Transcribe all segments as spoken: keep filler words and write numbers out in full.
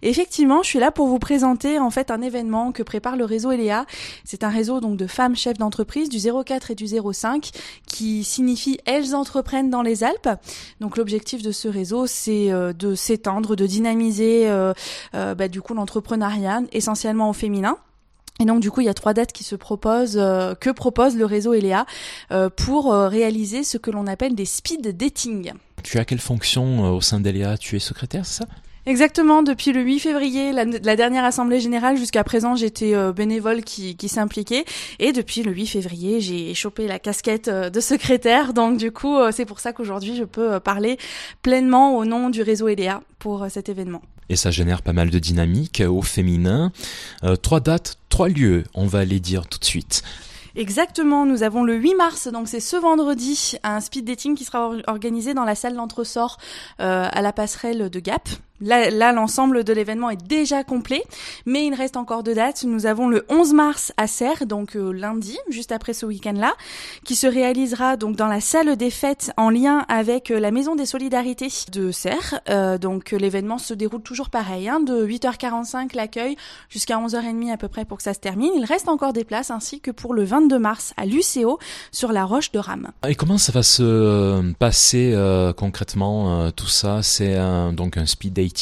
Et effectivement, je suis là pour vous présenter en fait un événement que prépare le réseau Eléa. C'est un réseau donc de femmes chefs d'entreprise du zéro quatre et du zéro cinq qui signifie Elles entreprennent dans les Alpes. Donc l'objectif de ce réseau, c'est euh, de s'étendre, de dynamiser euh, euh, bah, du coup l'entrepreneuriat essentiellement au féminin. Et donc du coup, il y a trois dates qui se proposent, euh, que propose le réseau Eléa euh, pour euh, réaliser ce que l'on appelle des speed dating. Tu as quelle fonction euh, au sein d'Eléa ? Tu es secrétaire, c'est ça ? Exactement, depuis le huit février, la, la dernière assemblée générale, jusqu'à présent, j'étais euh, bénévole qui, qui s'impliquait. Et depuis le huit février, j'ai chopé la casquette euh, de secrétaire. Donc du coup, euh, c'est pour ça qu'aujourd'hui, je peux euh, parler pleinement au nom du réseau Eléa pour euh, cet événement. Et ça génère pas mal de dynamique au féminin. Euh, trois dates, trois lieux, on va les dire tout de suite. Exactement, nous avons le huit mars, donc c'est ce vendredi, un speed dating qui sera or- organisé dans la salle d'entresort euh, à la passerelle de Gap. Là, là, l'ensemble de l'événement est déjà complet, mais il reste encore deux dates. Nous avons le onze mars à Serres, donc euh, lundi, juste après ce week-end-là, qui se réalisera donc dans la salle des fêtes en lien avec euh, la Maison des Solidarités de Serres. Euh, donc euh, l'événement se déroule toujours pareil, hein, de huit heures quarante-cinq l'accueil jusqu'à onze heures trente à peu près pour que ça se termine. Il reste encore des places, ainsi que pour le vingt-deux mars à l'U C O sur la Roche de Rame. Et comment ça va se passer euh, concrètement euh, tout ça ? C'est un, donc un speed dating.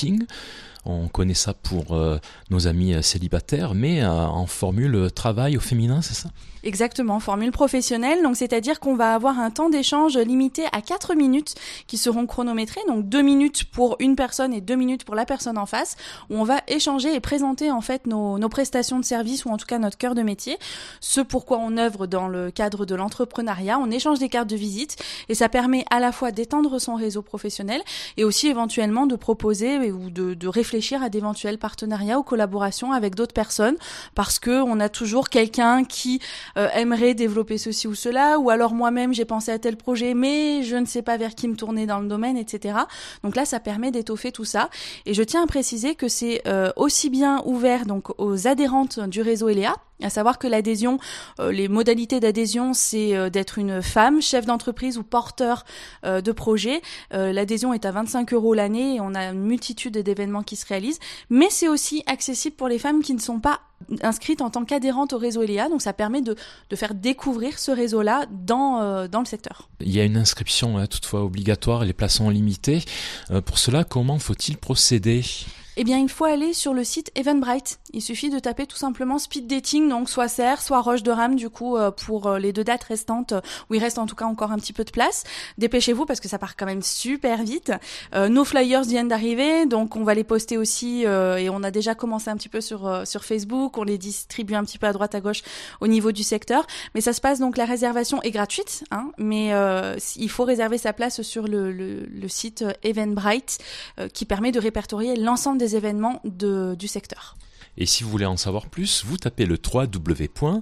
On connaît ça pour euh, nos amis célibataires, mais euh, en formule travail au féminin, c'est ça ? Exactement, formule professionnelle, donc c'est-à-dire qu'on va avoir un temps d'échange limité à quatre minutes qui seront chronométrées, donc deux minutes pour une personne et deux minutes pour la personne en face, où on va échanger et présenter en fait nos, nos prestations de service ou en tout cas notre cœur de métier, ce pourquoi on œuvre dans le cadre de l'entrepreneuriat. On échange des cartes de visite et ça permet à la fois d'étendre son réseau professionnel et aussi éventuellement de proposer ou de, de réfléchir à d'éventuels partenariats ou collaborations avec d'autres personnes, parce que on a toujours quelqu'un qui Euh, aimerait développer ceci ou cela, ou alors moi-même j'ai pensé à tel projet mais je ne sais pas vers qui me tourner dans le domaine, et cetera. Donc là ça permet d'étoffer tout ça, et je tiens à préciser que c'est euh, aussi bien ouvert donc aux adhérentes du réseau Eléa, à savoir que l'adhésion, euh, les modalités d'adhésion, c'est euh, d'être une femme, chef d'entreprise ou porteur euh, de projet. Euh, l'adhésion est à vingt-cinq euros l'année et on a une multitude d'événements qui se réalisent. Mais c'est aussi accessible pour les femmes qui ne sont pas inscrites en tant qu'adhérentes au réseau Eléa. Donc ça permet de, de faire découvrir ce réseau-là dans, euh, dans le secteur. Il y a une inscription hein, toutefois obligatoire, les places sont limitées. Euh, pour cela, comment faut-il procéder ? Eh bien, il faut aller sur le site Eventbrite. Il suffit de taper tout simplement speed dating, donc soit Serres, soit Roche de Rame, du coup, euh, pour euh, les deux dates restantes, euh, où il reste en tout cas encore un petit peu de place. Dépêchez-vous parce que ça part quand même super vite. Euh, nos flyers viennent d'arriver, donc on va les poster aussi, euh, et on a déjà commencé un petit peu sur euh, sur Facebook. On les distribue un petit peu à droite à gauche au niveau du secteur. Mais ça se passe donc, la réservation est gratuite, hein, mais euh, il faut réserver sa place sur le, le, le site Eventbrite, euh, qui permet de répertorier l'ensemble des événements de, du secteur. Et si vous voulez en savoir plus, vous tapez le w w w point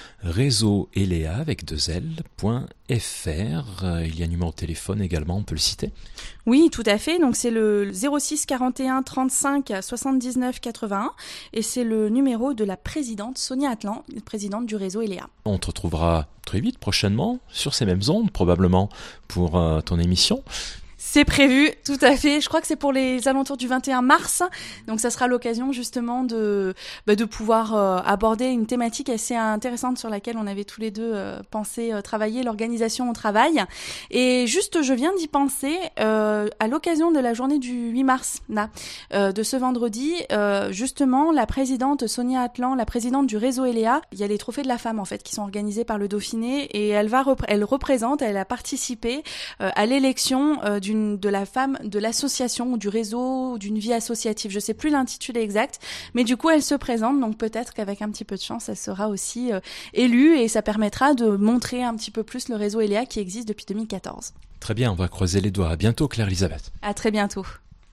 réseau eléa avec deux L point F R. Il y a un numéro de téléphone également, on peut le citer. Oui, tout à fait. Donc c'est le zéro six quarante et un trente-cinq soixante-dix-neuf quatre-vingt-un et c'est le numéro de la présidente Sonia Atlan, présidente du réseau Eléa. On te retrouvera très vite, prochainement, sur ces mêmes ondes, probablement pour euh, ton émission. C'est prévu, tout à fait. Je crois que c'est pour les alentours du vingt et un mars. Donc ça sera l'occasion justement de bah, de pouvoir euh, aborder une thématique assez intéressante sur laquelle on avait tous les deux euh, pensé euh, travailler, l'organisation au travail. Et juste, je viens d'y penser, euh, à l'occasion de la journée du huit mars, là, euh, de ce vendredi, euh, justement, la présidente Sonia Atlan, la présidente du réseau Eléa, il y a les trophées de la femme en fait qui sont organisés par le Dauphiné, et elle va rep- elle représente, elle a participé euh, à l'élection euh, d'une de la femme de l'association ou du réseau ou d'une vie associative. Je sais plus l'intitulé exact, mais du coup elle se présente, donc peut-être qu'avec un petit peu de chance elle sera aussi euh, élue, et ça permettra de montrer un petit peu plus le réseau Eléa qui existe depuis deux mille quatorze. Très bien, on va croiser les doigts. À bientôt Claire Elisabeth. À très bientôt.